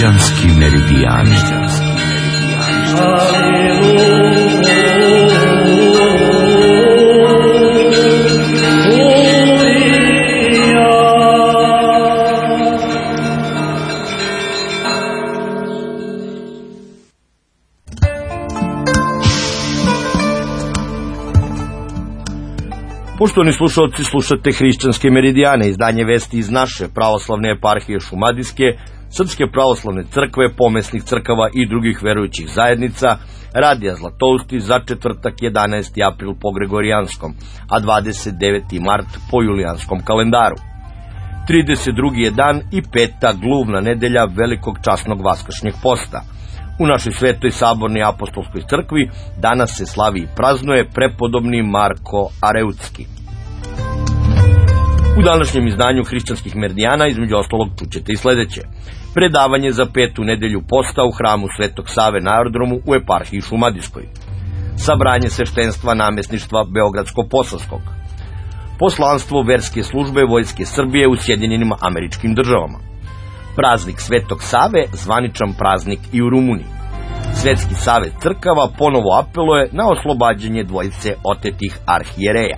Hrišćanski meridijani. Poštovani slušalci, slušate Hrišćanske meridijane, izdanje vesti iz naše pravoslavne eparhije Šumadijske, Srpske pravoslavne crkve, pomesnih crkava i drugih verujućih zajednica, Radija Zlatousti za četvrtak 11. april po Gregorijanskom, a 29. mart po Julijanskom kalendaru. 32. je dan i peta gluvna nedelja velikog časnog vaskršnjeg posta. U našoj svetoj sabornoj apostolskoj crkvi danas se slavi i praznuje prepodobni Marko Areutski. U današnjem izdanju Hrišćanskih meridijana između ostalog čućete i sledeće. Predavanje za petu nedelju posta u hramu Svetog Save na aerodromu u eparhiji Šumadijskoj. Sabranje sveštenstva namesništva Beogradsko-Posavskog. Poslanstvo verske službe Vojske Srbije u Sjedinjenim Američkim Državama. Praznik Svetog Save, zvaničan praznik i u Rumuniji. Svetski savet crkava ponovo apeluje na oslobađanje dvojice otetih arhijereja.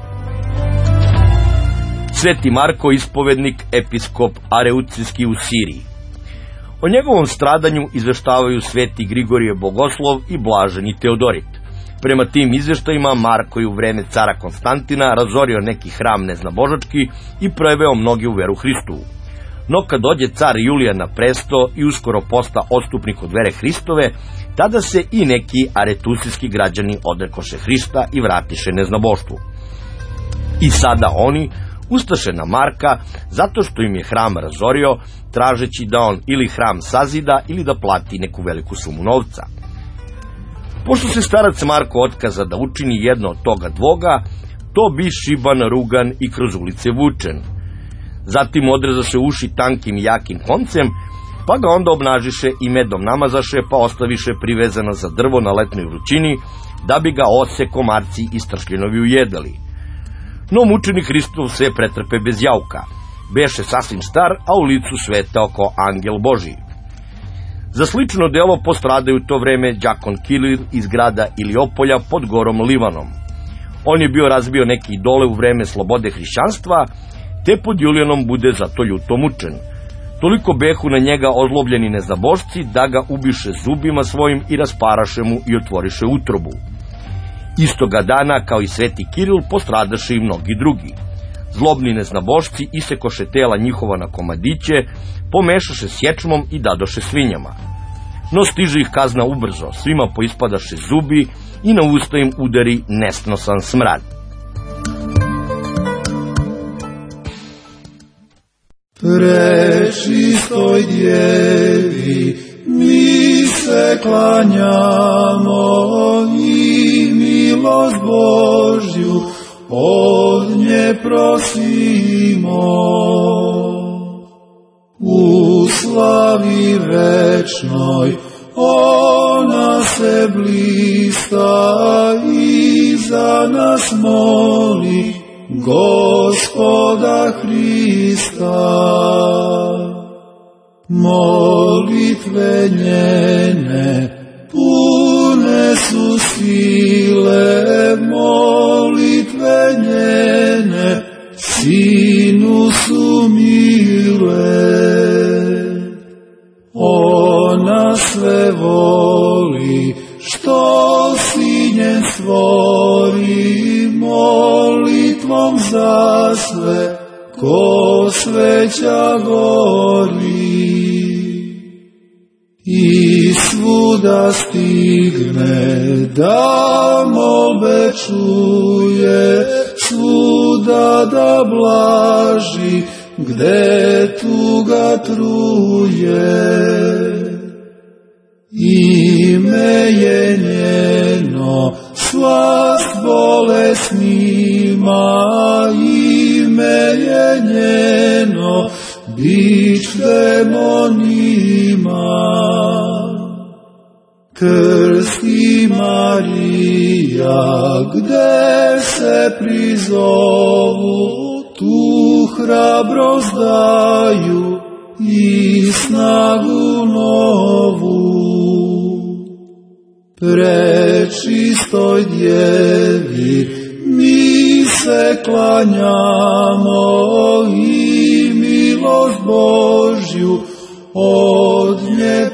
Sveti Marko, ispovednik, episkop Areucijski u Siriji. O njegovom stradanju izveštavaju sveti Grigorije Bogoslov i blaženi Teodorit. Prema tim izveštajima Marko je u vreme cara Konstantina razorio neki hram neznabožački i preveo mnoge u veru Hristovu. No kad dođe car Julijan na presto i uskoro posta odstupnik od vere Hristove, tada se i neki aretusijski građani odrekoše Hrista i vratiše neznaboštvu. I sada oni ustaše na Marka zato što im je hram razorio, tražeći da on ili hram sazida ili da plati neku veliku sumu novca. Pošto se starac Marko otkaza da učini jedno od toga dvoga, to bi šiban, rugan i kroz ulice vučen. Zatim odrezaše uši tankim i jakim koncem, pa ga onda obnažiše i medom namazaše, pa ostaviše privezano za drvo na letnoj vrućini, da bi ga ose, komarci i stršljenovi ujedali. No mučenik Hristov se pretrpe bez jauka. Beše sasvim star, a u licu svetao kao angel Božiji. Za slično delo postradaju to vreme đakon Kilir iz grada Iliopolja pod gorom Livanom. On je bio razbio neke idole u vreme slobode hrišćanstva, te pod Julijanom bude zato ljuto mučen. Toliko behu na njega ozlobljeni neznabošci da ga ubiše zubima svojim i rasparaše mu i otvoriše utrobu. Istoga dana, kao i sveti Kiril, postradaše i mnogi drugi. Zlobni neznabošci isekoše tela njihova na komadiće, pomešaše s ječmom i dadoše svinjama. No stiže ih kazna ubrzo, svima poispadaše zubi i na usta im udari nesnosan smrad. Prečistoj djevi mi se klanjamo i milost Božju od nje prosimo. U slavi večnoj ona se blista i za nas moli Gospoda Hrista. Molitve njene pune su sile, molitve njene Sinu su mile. Ona sve voli što Sinje stvori, molitvom za sve ko sveća gori. I svuda stigne da molbe čuje, svuda da blaži gde tuga truje. Ime je njeno slast bolesnima, ime je njeno bić demonima. Krsti Marija, gde se prizovu, tu hrabrost daju, i snagu novu. Prečistoj djevi mi se klanjamo i milost Božju od nje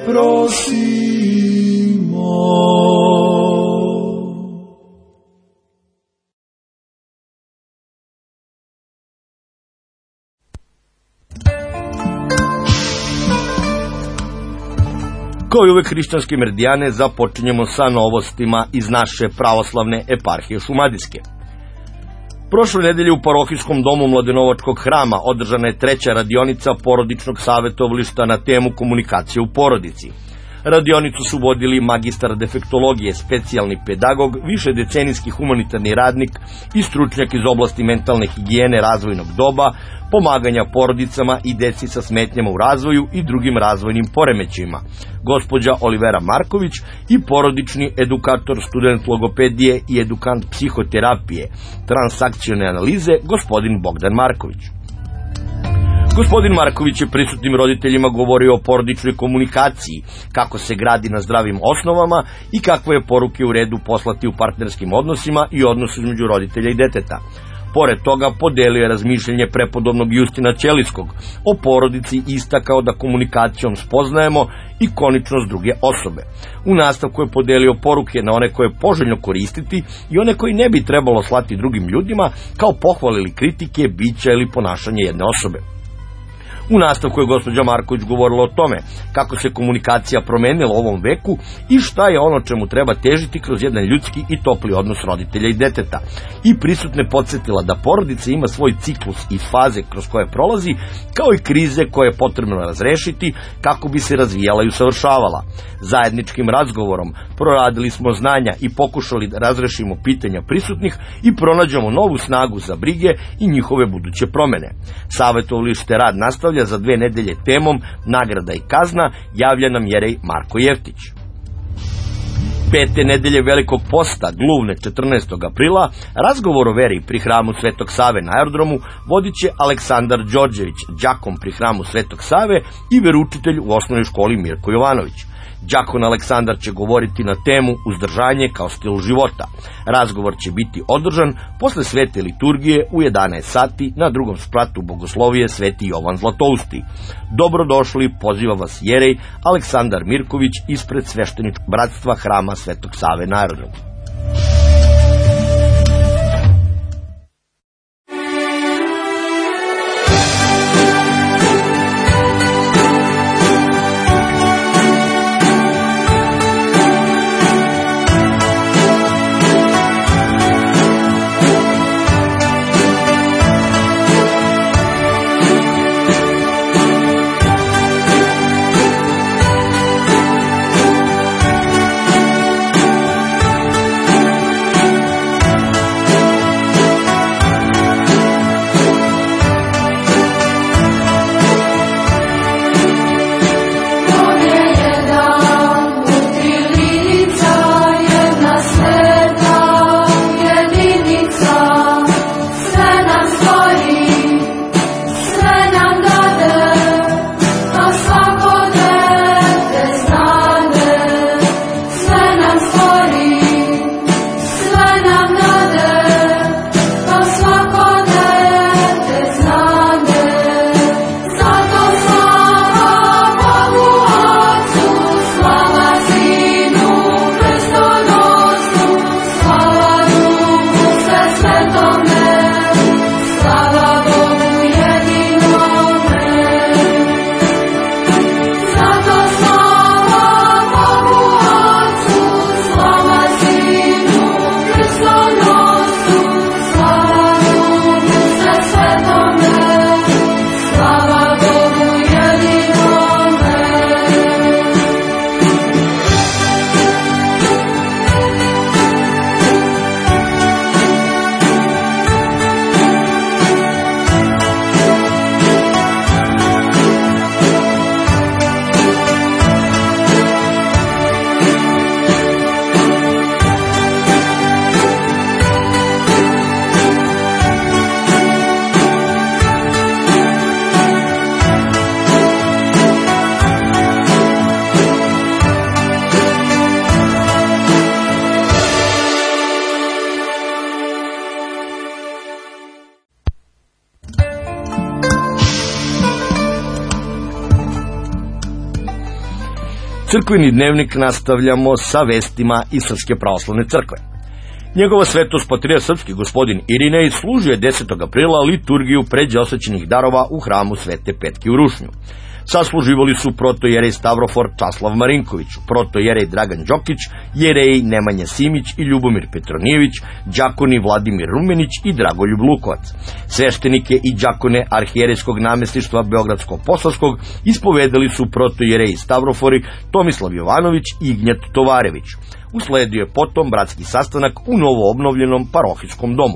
prosimo. Kao i uvek hrišćanske meridijane započinjemo sa novostima iz naše pravoslavne eparhije Šumadijske. Prošle nedelje u parohijskom domu Mladenovačkog hrama održana je 3. radionica porodičnog savjetovališta na temu komunikacije u porodici. Radionicu su vodili magistar defektologije, specijalni pedagog, višedecenijski humanitarni radnik i stručnjak iz oblasti mentalne higijene razvojnog doba, pomaganja porodicama i deci sa smetnjama u razvoju i drugim razvojnim poremećajima, gospođa Olivera Marković i porodični edukator, student logopedije i edukant psihoterapije, transakcione analize, gospodin Bogdan Marković. Gospodin Marković je prisutnim roditeljima govorio o porodičnoj komunikaciji, kako se gradi na zdravim osnovama i kakve je poruke u redu poslati u partnerskim odnosima i odnosu između roditelja i deteta. Pored toga podelio je razmišljanje prepodobnog Justina Ćelijskog o porodici i istakao da komunikacijom spoznajemo i koničnost druge osobe. U nastavku je podelio poruke na one koje je poželjno koristiti i one koji ne bi trebalo slati drugim ljudima kao pohvale ili kritike, bića ili ponašanje jedne osobe. U nastavku je gospođa Marković govorila o tome kako se komunikacija promenila u ovom veku i šta je ono čemu treba težiti kroz jedan ljudski i topli odnos roditelja i deteta. I prisutne podsjetila da porodica ima svoj ciklus i faze kroz koje prolazi, kao i krize koje je potrebno razrešiti kako bi se razvijala i usavršavala. Zajedničkim razgovorom proradili smo znanja i pokušali da razrešimo pitanja prisutnih i pronađemo novu snagu za brige i njihove buduće promene. Savjetovalište rad nastavlja za 2 nedelje temom nagrada i kazna, javlja nam Jerej Marko Jeftić. 5. nedelje Velikog posta, gluvne 14. aprila, razgovor o veri pri hramu Svetog Save na aerodromu vodit će Aleksandar Đorđević, đakon pri hramu Svetog Save i veroučitelj u osnovnoj školi Mirko Jovanović. Đakon Aleksandar će govoriti na temu uzdržanje kao stil života. Razgovor će biti održan posle svete liturgije u 11 sati na drugom spratu bogoslovije Sveti Jovan Zlatousti. Dobrodošli, poziva vas Jerej Aleksandar Mirković ispred svešteničkog bratstva hrama Svetog Save na aerodromu. Crkveni dnevnik nastavljamo sa vestima iz Srpske pravoslavne crkve. Njegova svetost patrijarh srpski gospodin Irinej služio je 10. aprila liturgiju pređeosvećenih darova u hramu Svete Petke u Rušnju. Sasluživali su protojerej Stavrofor Časlav Marinković, protojerej Dragan Đokić, jereji Nemanja Simić i Ljubomir Petronijević, đakoni Vladimir Rumenić i Dragoljub Lukovac. Sveštenike i đakone arhijerejskog namestništva Beogradsko-Posavskog ispovedali su protojereji Stavrofori Tomislav Jovanović i Ignjat Tovarević. Usledio je potom bratski sastanak u novoobnovljenom parohijskom domu.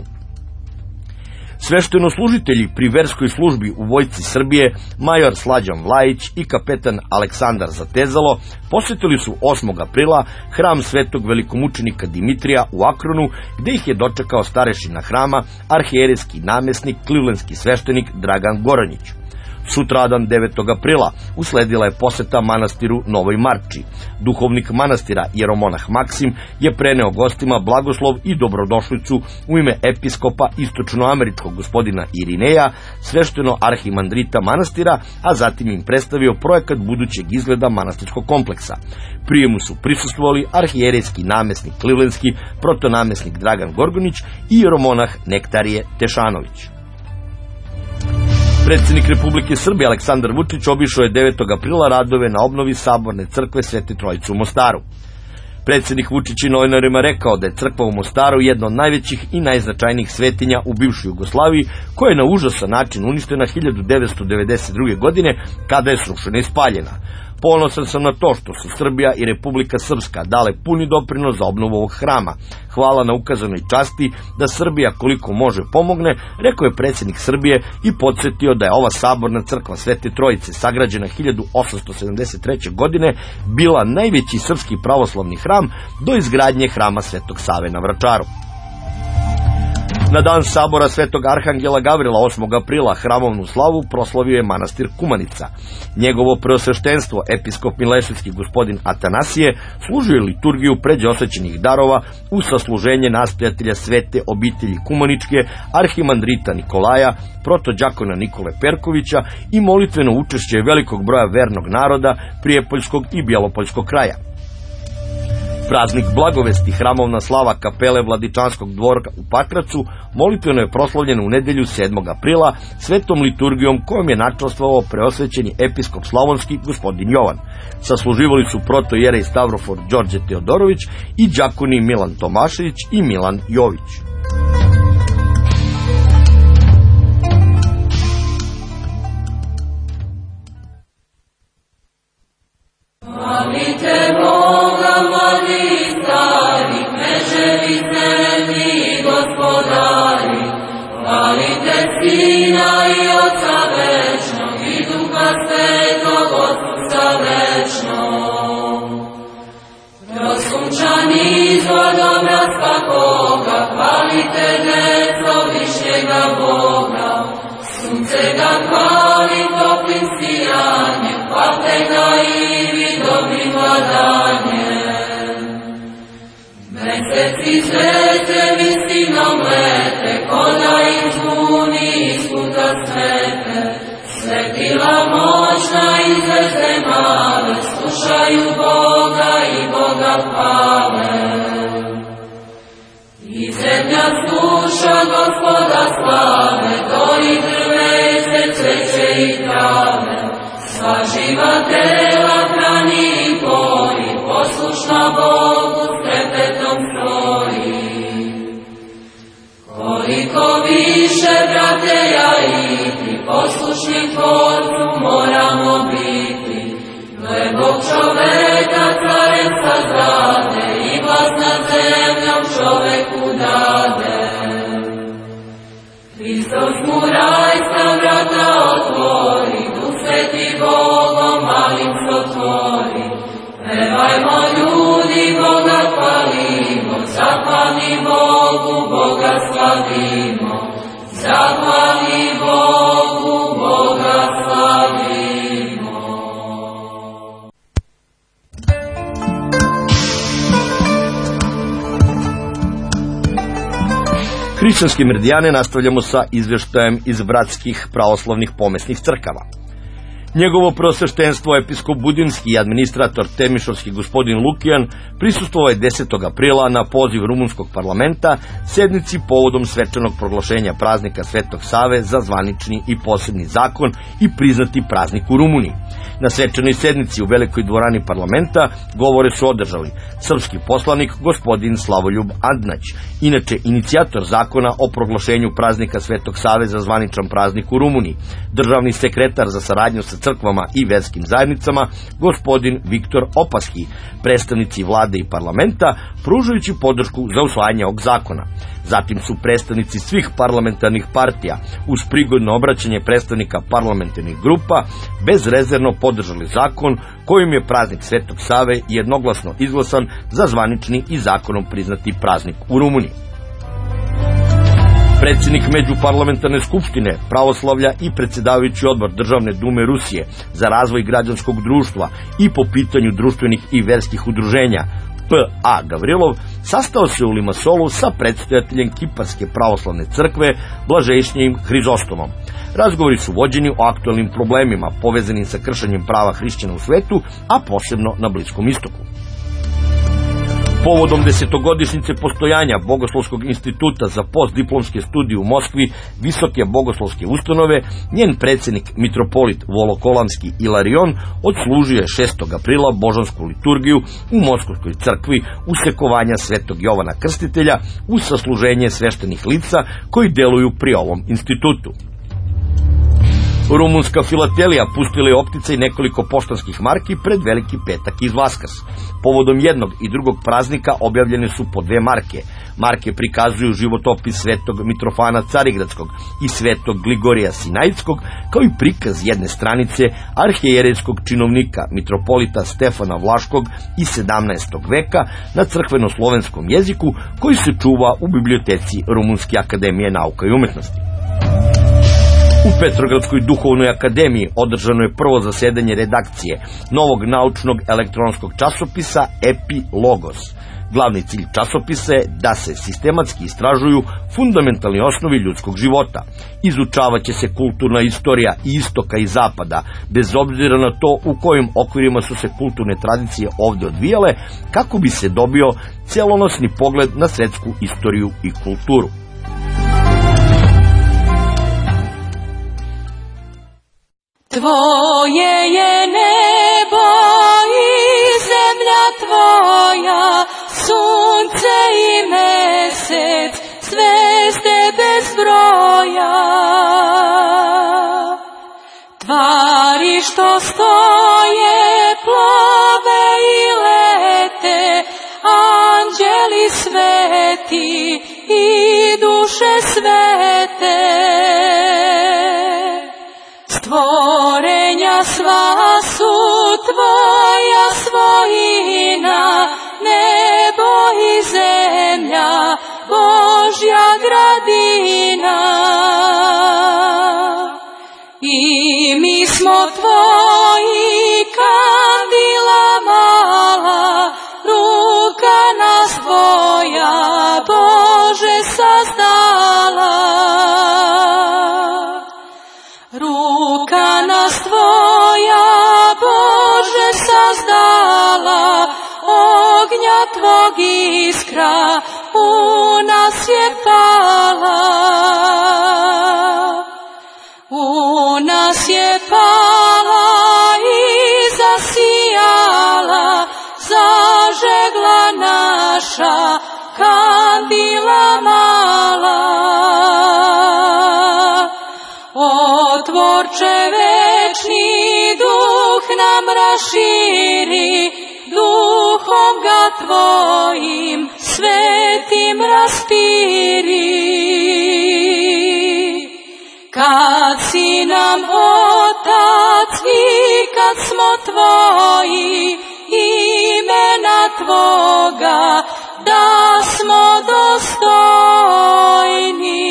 Sveštenoslужitelji pri verskoj službi u Vojsci Srbije, major Slađan Vlajić i kapetan Aleksandar Zatezalo, posjetili su 8. aprila hram svetog velikomučenika Dimitrija u Akronu, gde ih je dočekao starešina hrama, arhijerejski namjesnik, klivlenski sveštenik Dragan Goranjić. Sutradan 9. aprila usledila je poseta manastiru Novoj Marči. Duhovnik manastira jeromonah Maksim je preneo gostima blagoslov i dobrodošlicu u ime episkopa istočnoameričkog gospodina Irineja, svešteno arhimandrita manastira, a zatim im predstavio projekat budućeg izgleda manastirskog kompleksa. Prijemu su prisustvovali arhijerejski namjesnik klivlenski, protonamjesnik Dragan Gorgonić i jeromonah Nektarije Tešanović. Predsjednik Republike Srbije Aleksandar Vučić obišao je 9. aprila radove na obnovi Saborne crkve Svete Trojice u Mostaru. Predsjednik Vučić je novinarima rekao da je crkva u Mostaru jedna od najvećih i najznačajnijih svetinja u bivšoj Jugoslaviji, koja je na užasan način uništena 1992. godine kada je srušena i spaljena. Ponosan sam na to što su Srbija i Republika Srpska dale puni doprinos za obnovu ovog hrama. Hvala na ukazanoj časti da Srbija koliko može pomogne, rekao je predsjednik Srbije i podsjetio da je ova Saborna crkva Svete Trojice, sagrađena 1873. godine, bila najveći srpski pravoslavni hram do izgradnje hrama Svetog Save na Vračaru. Na dan sabora Svetog Arhangela Gavrila 8. aprila hramovnu slavu proslavio je manastir Kumanica. Njegovo preosveštenstvo, episkop mileševski gospodin Atanasije, služio je liturgiju pređeosvećenih darova u sasluženje nastojatelja svete obitelji Kumaničke, arhimandrita Nikolaja, protođakona Nikole Perkovića i molitveno učešće velikog broja vernog naroda Prijepoljskog i Bjelopoljskog kraja. Praznik Blagovesti, hramovna slava kapele Vladičanskog dvora u Pakracu, molitveno je proslavljen u nedelju 7. aprila svetom liturgijom kojom je načastvovao preosvećeni episkop slavonski gospodin Jovan. Sasluživali su protojerej Stavrofor Đorđe Teodorović i đakoni Milan Tomašević i Milan Jović. Sina i Otca večnog i Duha Svetog Otca večnog. Prosunčani izvodom raskakoga, hvalite djeco višnjega Boga. Sunce ga hvali toplim sijanjem, hvalite ga i vi dobrim vladanjem. Meseci svete vistinom lete, koda im zvuni iz puta svete. Svetila moćna i zvezde male, slušaju Boga i Boga hvale. I zemlja sluša Gospoda slave, dori drveće, cveće i trave. Sva živa tela hrani i poji, poslušna Bogu s trepetom stoji. Koliko više, brate, ja i ti, poslušni Tvorcu moramo biti. Gle Bog čoveka carem sazade i vlast nad zemljom čoveku dade. Hristos mu rajska vrata otvori, Duh Sveti Bogom malim sotvori. Pevajmo ljudi, Boga hvalimo, zahvalni Bogu, Boga slavimo. Zahvalni Bogu, Boga slavimo. Hrišćanske meridijane nastavljamo sa izvještajem iz bratskih pravoslavnih pomesnih crkava. Njegovo preosveštenstvo episkop Budinski i administrator Temišovski gospodin Lukijan prisustvovao je 10. aprila na poziv rumunskog parlamenta sednici povodom svečanog proglašenja praznika Svetog Save za zvanični i posebni zakon i priznati praznik u Rumuniji. Na svečanoj sednici u velikoj dvorani parlamenta govore su održali srpski poslanik gospodin Slavoljub Andnać, inače inicijator zakona o proglašenju praznika Svetog Save za zvaničan praznik u Rumuniji, državni sekretar za saradnju sa crkvama i verskim zajednicama gospodin Viktor Opaski, predstavnici vlade i parlamenta, pružajući podršku za usvajanje ovog zakona. Zatim su predstavnici svih parlamentarnih partija uz prigodno obraćanje predstavnika parlamentarnih grupa bezrezervno podržali zakon kojim je praznik Svetog Save jednoglasno izglasan za zvanični i zakonom priznati praznik u Rumuniji. Predsjednik Međuparlamentarne skupštine pravoslavlja i predsjedavajući odbor Državne dume Rusije za razvoj građanskog društva i po pitanju društvenih i verskih udruženja P.A. Gavrilov sastao se u Limasolu sa predstojateljem Kiparske pravoslavne crkve Blažejšnjim Hrizostomom. Razgovori su vođeni o aktualnim problemima povezanim sa kršenjem prava hrišćana u svetu, a posebno na Bliskom istoku. Povodom 10-godišnjice postojanja Bogoslovskog instituta za postdiplomske studije u Moskvi, visoke bogoslovske ustanove, njen predsjednik mitropolit Volokolamski Ilarion odslužio je 6. aprila božansku liturgiju u Moskovskoj crkvi usekovanja Svetog Jovana Krstitelja uz sasluženje sveštenih lica koji deluju pri ovom institutu. Rumunska filatelija pustila je opticaj nekoliko poštanskih marki pred Veliki petak i Vaskrs. Povodom jednog i drugog praznika objavljene su po 2 marke. Marke prikazuju životopis Svetog Mitrofana Carigradskog i Svetog Gligorija Sinajskog, kao i prikaz jedne stranice arhijerejskog činovnika mitropolita Stefana Vlaškog iz 17. veka na crkveno-slovenskom jeziku, koji se čuva u biblioteci Rumunske akademije nauka i umetnosti. U Petrogradskoj duhovnoj akademiji održano je prvo zasedanje redakcije novog naučnog elektronskog časopisa Epilogos. Glavni cilj časopisa je da se sistematski istražuju fundamentalni osnovi ljudskog života. Izučavat će se kulturna istorija i istoka i zapada, bez obzira na to u kojim okvirima su se kulturne tradicije ovdje odvijale, kako bi se dobio celonosni pogled na svetsku istoriju i kulturu. Tvoje je nebo i zemlja tvoja, sunce i mesec, zvezde bez broja. Tvari što stoje, plave i lete, anđeli sveti i duše svete. Stvorenja sva su tvoja svojina, nebo i zemlja, Božja gradina. I mi smo tvoji kandila mala, ruka nas tvoja, Bože, sazdala. Ruka nas tvoja, Bože, sazdala, ognja tvog iskra u nas je pala. U nas je pala i zasijala, zažegla naša kandila mala. Otvorče večni, duh nam raširi, duhom ga tvojim svetim raspiri. Kad si nam otac i kad smo tvoji, imena tvoga da smo dostojni.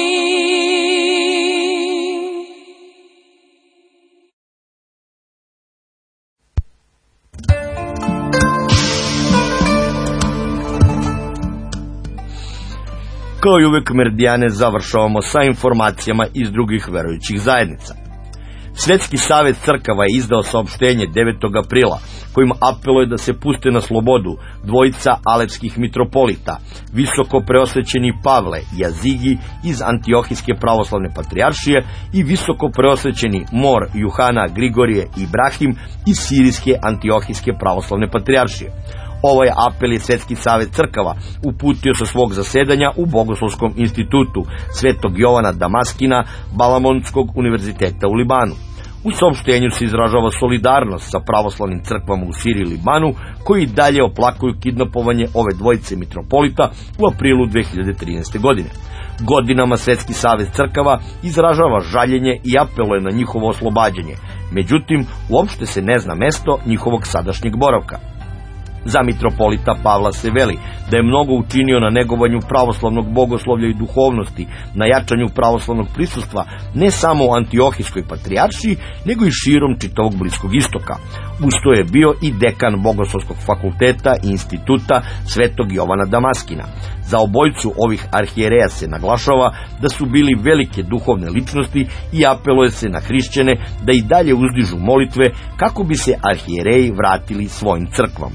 Kao i uvek, Meridijane završavamo sa informacijama iz drugih verujućih zajednica. Svetski savet crkava je izdao saopštenje 9. aprila kojim apeluje da se puste na slobodu dvojica alepskih mitropolita, visoko preosvećeni Pavle Jazigi iz Antiohijske pravoslavne patrijaršije i visoko preosvećeni Mor Juhana Grigorije Ibrahim iz Sirijske Antiohijske pravoslavne patrijaršije. Ovaj apel je Svetski savet crkava uputio sa svog zasedanja u Bogoslovskom institutu Svetog Jovana Damaskina Balamonskog univerziteta u Libanu. U saopštenju se izražava solidarnost sa pravoslavnim crkvama u Siriji i Libanu, koji dalje oplakuju kidnapovanje ove dvojice mitropolita u aprilu 2013. godine. Godinama Svetski savet crkava izražava žaljenje i apeluje na njihovo oslobađanje, međutim, uopšte se ne zna mesto njihovog sadašnjeg boravka. Za mitropolita Pavla se veli da je mnogo učinio na negovanju pravoslavnog bogoslovlja i duhovnosti, na jačanju pravoslavnog prisustva ne samo u Antiohijskoj patrijaršiji, nego i širom čitavog Bliskog istoka. Usto je bio i dekan Bogoslovskog fakulteta i instituta Svetog Jovana Damaskina. Za obojicu ovih arhijereja se naglašava da su bili velike duhovne ličnosti i apeluje se na hrišćane da i dalje uzdižu molitve kako bi se arhijereji vratili svojim crkvama.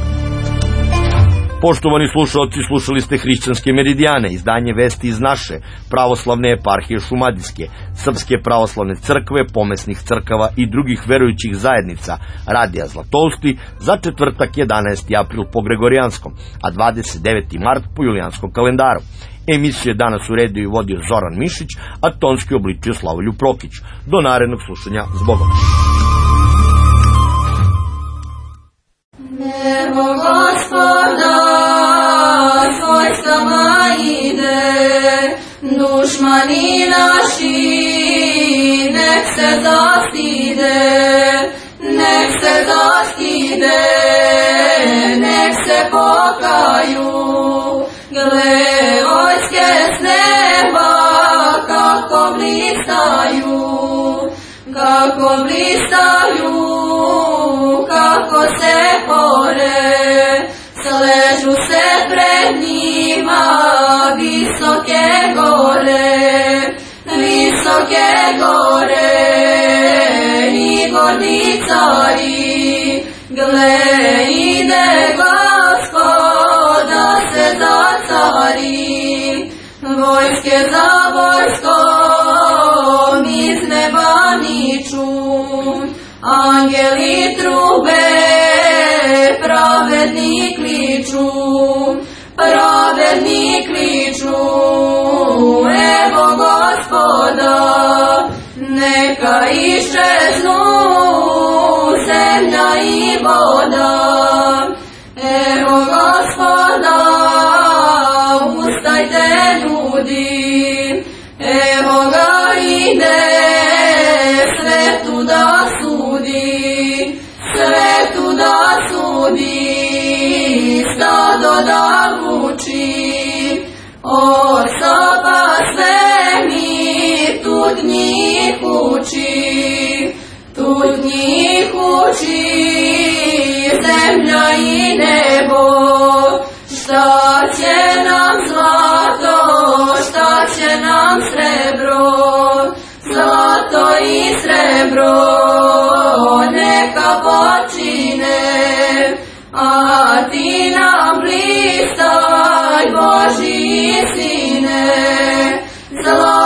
Poštovani slušalci, slušali ste Hrišćanske meridijane, izdanje vesti iz naše pravoslavne eparhije Šumadijske, Srpske pravoslavne crkve, pomesnih crkava i drugih verujućih zajednica Radija Zlatousti za četvrtak 11. april po Gregorijanskom, a 29. mart po Julijanskom kalendaru. Emisiju je danas uredio i vodio Zoran Mišić, a tonski obličio Slavoljub Prokić. Do narednog slušanja, s Bogom. Nebo Gospoda s vojskama ide, dušmani naši nek se zastide, nek se zastide, nek se pokaju. Gle, vojske s neba kako blistaju, kako blistaju, kako se pore, sležu se pred njima visoke gore, visoke gore i gorni cari. Gle, ide Gospoda se zacari, vojske za vojskom iz neba niču, angeli trube, pravedni kliču, pravedni kliču. Evo Gospoda, neka iščeznu zemlja i voda. Evo Gospoda, ustajte ljudi, evo ga ide svetu da sudi, svetu da sudi, stado da vuči. O soba svemir, tud njih uči, tud njih uči, zemlja i nebo. Šta će nam zlato, šta će nam srebro, zlato i srebro neka počine, a ti nam blistaj Božji sine, zlato